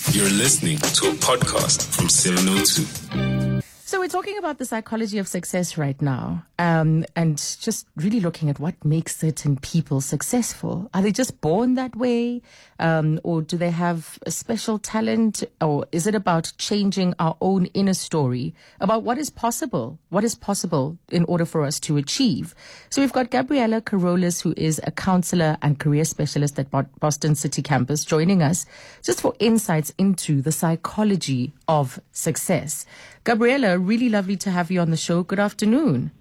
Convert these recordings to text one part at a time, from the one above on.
You're listening to a podcast from 702. So we're talking about the psychology of success right now, and just really looking at what makes certain people successful. Are they just born that way, or do they have a special talent, or is it about changing our own inner story about what is possible in order for us to achieve? So we've got Gabriella Carolus, who is a counselor and career specialist at Boston City Campus, joining us just for insights into the psychology of success. Gabriella, really lovely to have you on the show. Good afternoon.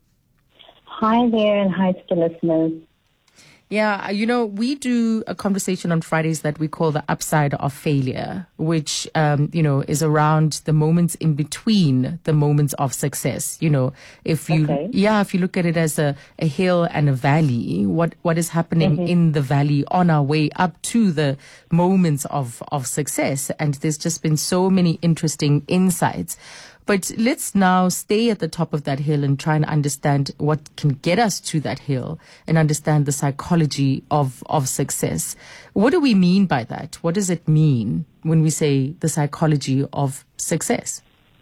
Hi there, and hi to the listeners. Yeah, we do a conversation on Fridays that we call the upside of failure, which, is around the moments in between the moments of success. If you look at it as a hill and a valley, what is happening in the valley on our way up to the moments of success. And there's just been so many interesting insights. But let's now stay at the top of that hill and try and understand what can get us to that hill and understand the psychology of success. What do we mean by that? What does it mean when we say the psychology of success?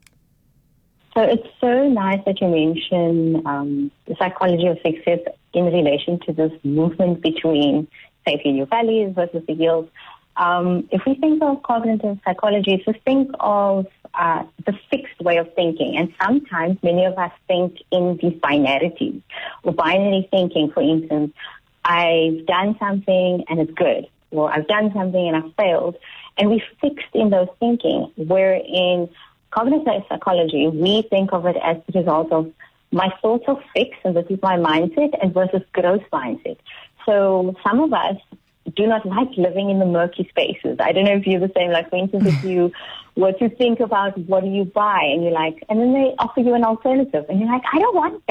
So it's so nice that you mention the psychology of success in relation to this movement between, say, your valleys versus the hills. If we think of cognitive psychology, just think of the fixed way of thinking. And sometimes many of us think in these binarities or binary thinking. For instance, I've done something and it's good, or I've done something and I've failed. And we're fixed in those thinking, where in cognitive psychology, we think of it as the result of my thoughts are fixed and this is my mindset, and versus growth mindset. So some of us do not like living in the murky spaces. I don't know if you're the same. Like, for instance, if you were to think about what do you buy, and you're like, and then they offer you an alternative, and you're like, I don't want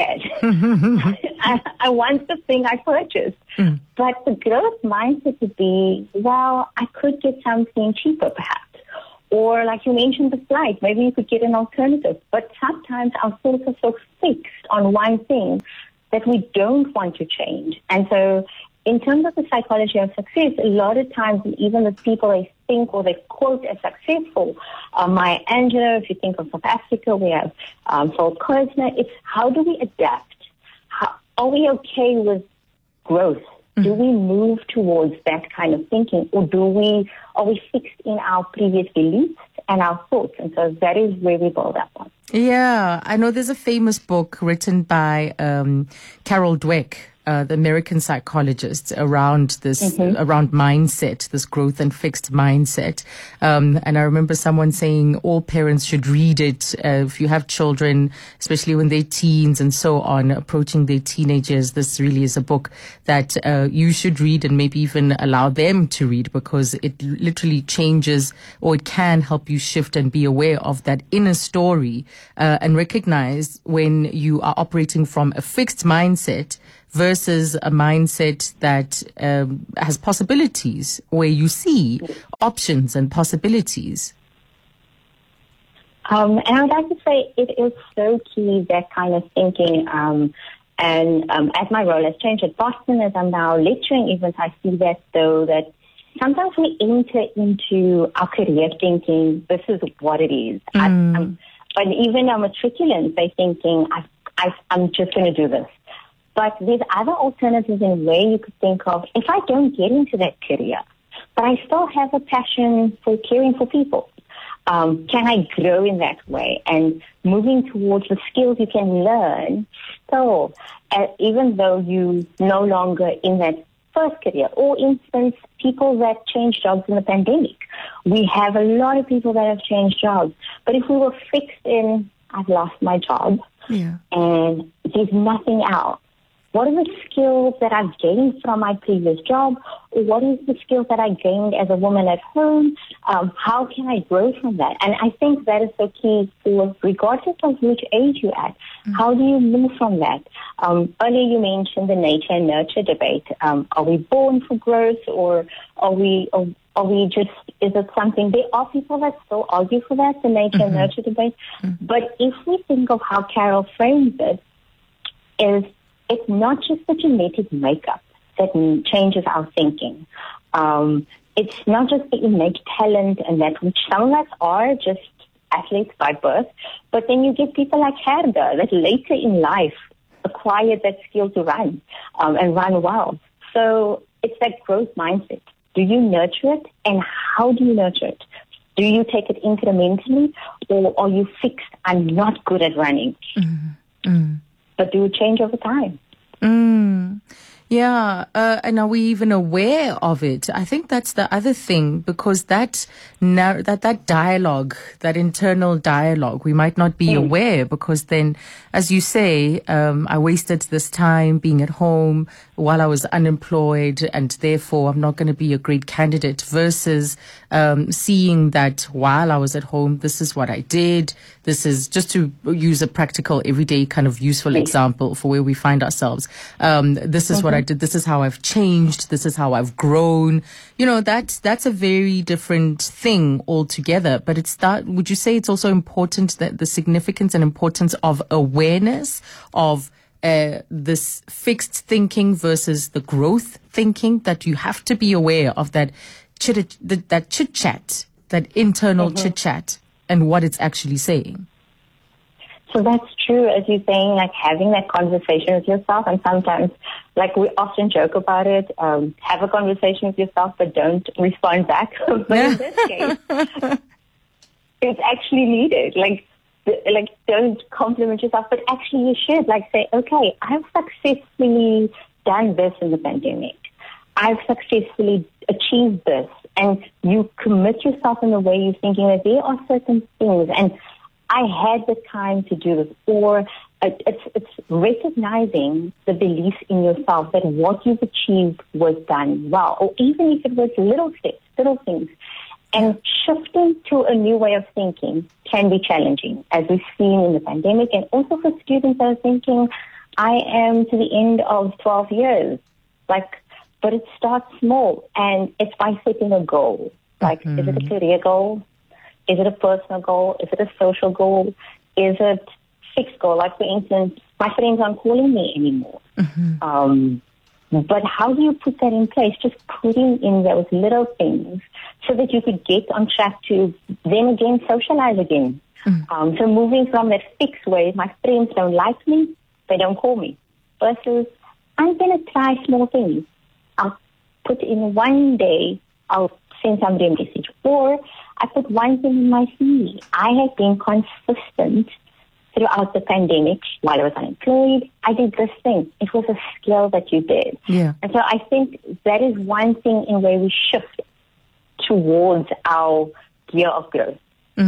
that. I want the thing I purchased. But the growth mindset would be, well, I could get something cheaper, perhaps. Or like you mentioned, the flight, maybe you could get an alternative. But sometimes our thoughts are so fixed on one thing that we don't want to change. And so in terms of the psychology of success, a lot of times, even the people they think or they quote as successful, Maya Angelou, if you think of South Africa, we have Saul Kerzner, it's how do we adapt? Are we okay with growth? Do we move towards that kind of thinking, or are we fixed in our previous beliefs and our thoughts? And so that is where we build up on. Yeah, I know there's a famous book written by Carol Dweck, the American psychologist, around this, around mindset, this growth and fixed mindset. And I remember someone saying all parents should read it. If you have children, especially when they're teens and so on, approaching their teenagers, this really is a book that you should read, and maybe even allow them to read, because it literally changes, or it can help you shift and be aware of that inner story, and recognize when you are operating from a fixed mindset versus a mindset that has possibilities, where you see options and possibilities. And I'd like to say it is so key, that kind of thinking. As my role has changed at Boston, as I'm now lecturing events, I see that, though, that sometimes we enter into our career thinking, this is what it is. But even our matriculants, they're thinking, I'm just going to do this. But there's other alternatives in where you could think of, if I don't get into that career, but I still have a passion for caring for people, can I grow in that way? And moving towards the skills you can learn, so even though you no longer in that first career, or instance, people that change jobs in the pandemic. We have a lot of people that have changed jobs. But if we were fixed in, I've lost my job, and there's nothing else, what are the skills that I've gained from my previous job? Or what is the skills that I gained as a woman at home? How can I grow from that? And I think that is the key for, regardless of which age you're at, how do you move from that? Earlier you mentioned the nature and nurture debate. Are we born for growth, or are we just, is it something, there are people that still argue for that, the nature and nurture debate. But if we think of how Carol frames it, it's not just the genetic makeup that changes our thinking. it's not just the innate talent and that, which some of us are just athletes by birth, but then you get people like Gerda that later in life acquired that skill to run and run well. So it's that growth mindset. Do you nurture it, and how do you nurture it? Do you take it incrementally, or are you fixed, I'm not good at running? But do you change over time? Yeah, and are we even aware of it? I think that's the other thing, because that dialogue, that internal dialogue, we might not be aware, because then, as you say, I wasted this time being at home while I was unemployed, and therefore I'm not going to be a great candidate, versus seeing that while I was at home, this is what I did. This is just to use a practical, everyday kind of useful example for where we find ourselves. This is what I did. This is how I've changed. This is how I've grown. You know, that's a very different thing altogether. But would you say it's also important, that the significance and importance of awareness of this fixed thinking versus the growth thinking, that you have to be aware of that chit-chat, that internal chit-chat, and what it's actually saying? So that's true, as you're saying, like having that conversation with yourself. And sometimes, like we often joke about it, have a conversation with yourself, but don't respond back. But in this case, it's actually needed. Like don't compliment yourself, but actually you should. Like say, okay, I've successfully done this in the pandemic. I've successfully achieved this. And you commit yourself in the way you're thinking that there are certain things, and I had the time to do this. Or it's recognizing the belief in yourself that what you've achieved was done well, or even if it was little steps, little things. And shifting to a new way of thinking can be challenging, as we've seen in the pandemic, and also for students that are thinking, I am to the end of 12 years. But it starts small, and it's by setting a goal. Like, is it a career goal? Is it a personal goal? Is it a social goal? Is it fixed goal? Like, for instance, my friends aren't calling me anymore. But how do you put that in place? Just putting in those little things so that you could get on track to then again socialize again. So moving from that fixed way, my friends don't like me, they don't call me, versus I'm going to try small things. I'll put in one day, I'll send somebody a message. Or I put one thing in my CV. I have been consistent throughout the pandemic while I was unemployed. I did this thing. It was a skill that you did. Yeah. And so I think that is one thing in where we shift towards our gear of growth.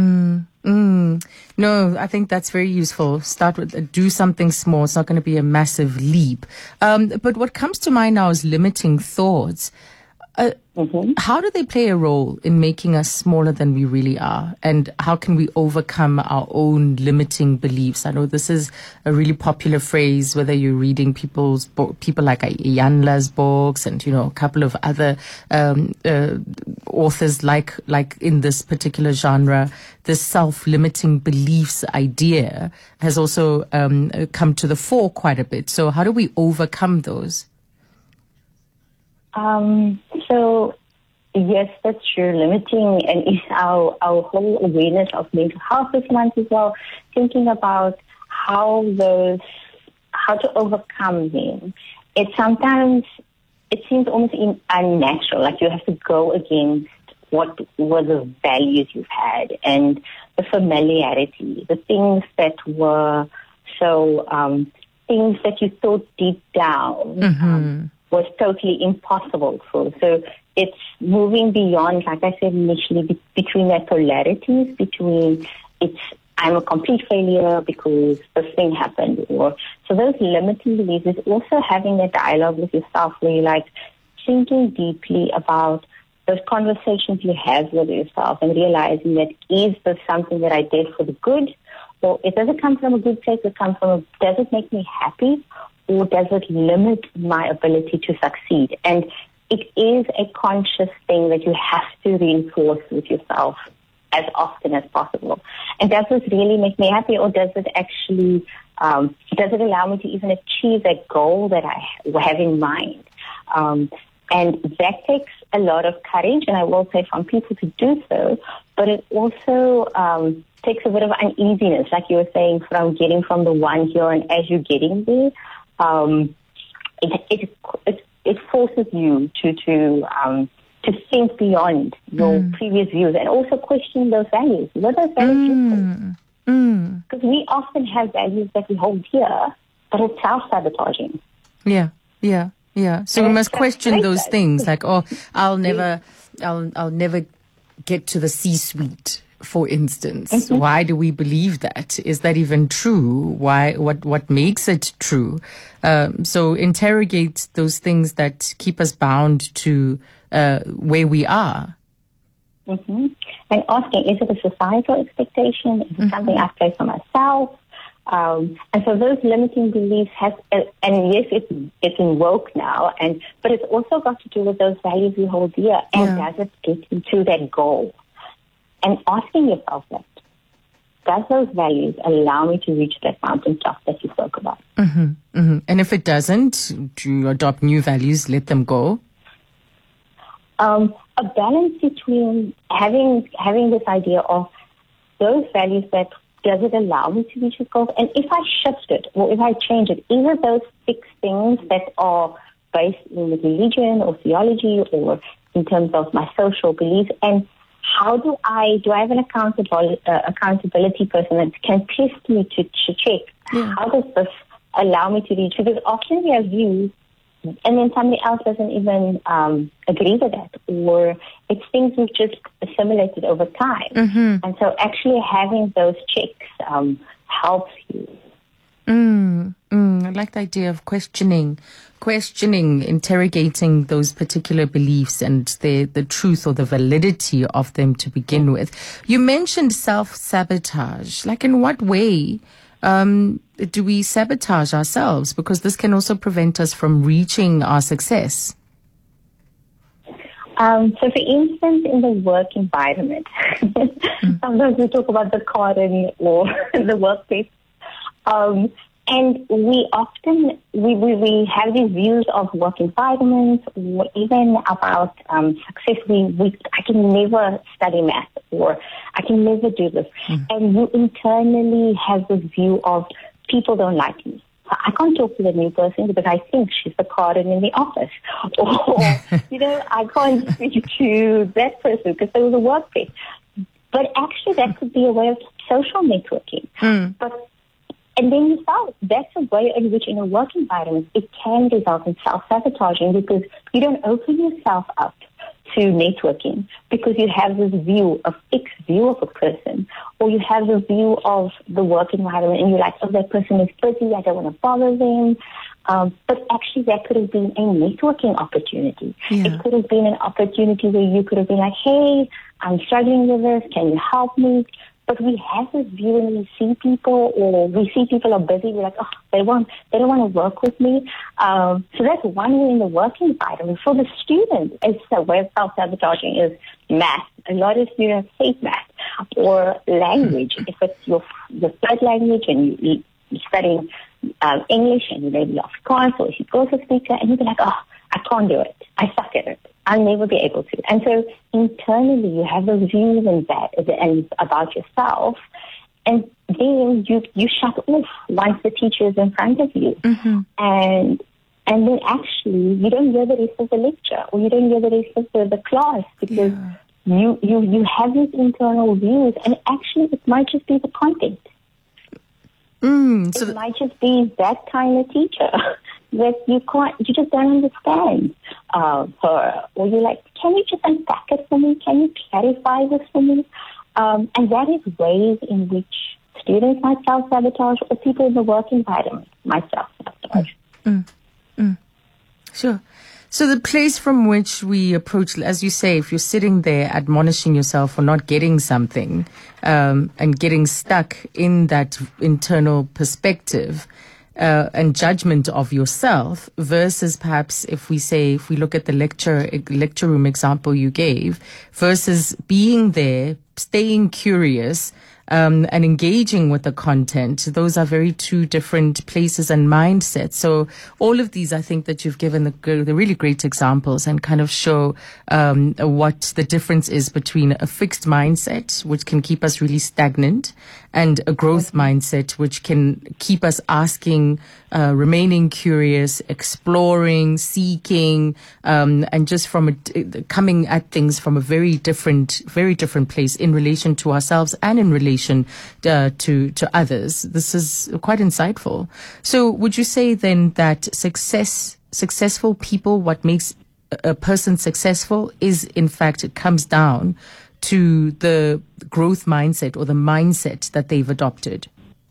No, I think that's very useful. Start with do something small. It's not going to be a massive leap. But what comes to mind now is limiting thoughts. How do they play a role in making us smaller than we really are? And how can we overcome our own limiting beliefs? I know this is a really popular phrase, whether you're reading people like Iyanla's books and, you know, a couple of other authors like in this particular genre. This self-limiting beliefs idea has also come to the fore quite a bit. So how do we overcome those? So, yes, that's true. Limiting and is our whole awareness of mental health this month as well. Thinking about how to overcome them. It seems almost unnatural. Like you have to go against what were the values you've had and the familiarity, the things that were so things that you thought deep down. Was totally impossible for. So it's moving beyond, like I said initially, between that polarities, between I'm a complete failure because this thing happened. So those limiting beliefs is also having that dialogue with yourself where you're like thinking deeply about those conversations you have with yourself and realizing that is this something that I did for the good, or does it come from a good place? Does it make me happy? Or does it limit my ability to succeed? And it is a conscious thing that you have to reinforce with yourself as often as possible. And does this really make me happy, or does it actually, does it allow me to even achieve that goal that I have in mind? And that takes a lot of courage, and I will say from people to do so, but it also takes a bit of uneasiness, like you were saying, from getting from the one here, and as you're getting there, it forces you to think beyond your previous views and also question those values. What are those values? Because we often have values that we hold here, but it's self-sabotaging. Yeah. So we must question those things, like, I'll never get to the C-suite, for instance. Why do we believe that? Is that even true? Why? What makes it true? So interrogate those things that keep us bound to where we are. And asking, is it a societal expectation? Is it something I place on myself? And so those limiting beliefs and yes, it's in woke now, but it's also got to do with those values we hold dear. And does it get into that goal? And asking yourself that, does those values allow me to reach that mountaintop that you spoke about? And if it doesn't, do you adopt new values, let them go? A balance between having this idea of those values that does it allow me to reach this goal? And if I shift it or if I change it, either those fixed things that are based in religion or theology or in terms of my social beliefs, and how do I have an accountability person that can test me to check how does this allow me to reach? Because often we have views and then somebody else doesn't even agree with that, or it's things we've just assimilated over time. And so actually having those checks helps you. I like the idea of questioning, interrogating those particular beliefs and the truth or the validity of them to begin with. You mentioned self-sabotage. Like, in what way do we sabotage ourselves? Because this can also prevent us from reaching our success. So, for instance, in the work environment, sometimes we talk about the garden or the workplace. And we often, we have these views of work environments, or even about success. I can never study math, or I can never do this. And you internally have this view of people don't like me. So I can't talk to the new person because I think she's the garden in the office. Or, I can't speak to that person because they was a workplace. But actually that could be a way of social networking. And then that's a way in which in a work environment it can result in self-sabotaging, because you don't open yourself up to networking because you have this fixed view of a person, or you have the view of the work environment and you're like, that person is busy, I don't want to bother them. But actually that could have been a networking opportunity. It could have been an opportunity where you could have been like, hey, I'm struggling with this, can you help me? But we have this view when we see people are busy, we're like, they don't want to work with me. So that's one way in the working environment. For the students, it's a way of self-sabotaging is math. A lot of students hate math, or language. If it's your third language and you're studying English and you maybe Afrikaans, or if you go to a speaker and you'll be like, I can't do it. I suck at it. I'll never be able to. And so internally you have those views and about yourself, and then you shut off once the teacher is in front of you. And then actually you don't hear the rest of the lecture, or you don't hear the rest of the class, because you have these internal views, and actually it might just be the content. It might just be that kind of teacher that you just don't understand her, or you're like, can you just unpack it for me? Can you clarify this for me? And that is ways in which students might self-sabotage, or people in the work environment might self-sabotage. Sure. So the place from which we approach, as you say, if you're sitting there admonishing yourself for not getting something, and getting stuck in that internal perspective, and judgment of yourself, versus perhaps if we look at the lecture room example you gave, versus being there, staying curious, and engaging with the content. Those are very two different places and mindsets. So all of these, I think that you've given the really great examples and kind of show what the difference is between a fixed mindset, which can keep us really stagnant, and a growth mindset, which can keep us asking, remaining curious, exploring, seeking, and just coming at things from a very different place in relation to ourselves and in relation to others. This is quite insightful. So would you say then that successful people, what makes a person successful is, in fact, it comes down to the growth mindset or the mindset that they've adopted?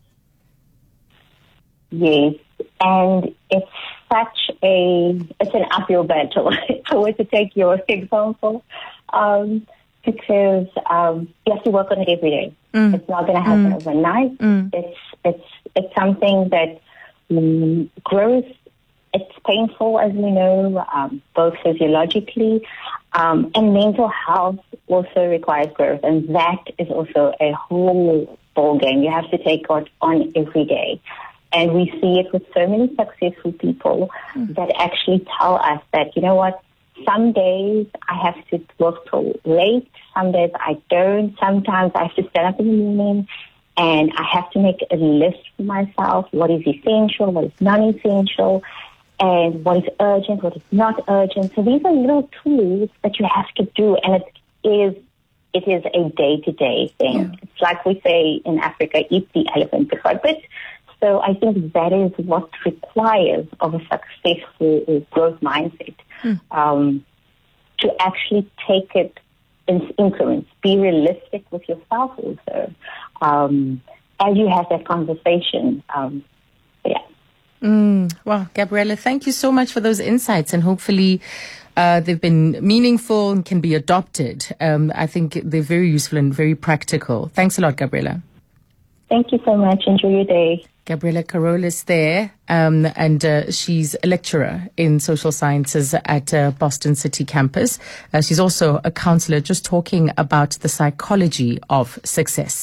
Yes, and it's an uphill battle. If I were to take your example, because you have to work on it every day. It's not going to happen overnight. It's something that grows. It's painful, as we know, both physiologically, and mental health also requires growth, and that is also a whole ball game. You have to take it on every day. And we see it with so many successful people that actually tell us that, you know what, some days I have to work till late, some days I don't, sometimes I have to stand up in the morning and I have to make a list for myself, what is essential, what is non-essential, and what is urgent, what is not urgent. So these are little tools that you have to do, and it is a day-to-day thing. Yeah. It's like we say in Africa, eat the elephant before it quits. So I think that is what requires of a successful growth mindset, to actually take it in increments, be realistic with yourself also, as you have that conversation. Well, Gabriella, thank you so much for those insights, and hopefully they've been meaningful and can be adopted. I think they're very useful and very practical. Thanks a lot, Gabriella. Thank you so much. Enjoy your day. Gabriella Carolus there, and she's a lecturer in social sciences at Boston City campus. She's also a counselor, just talking about the psychology of success.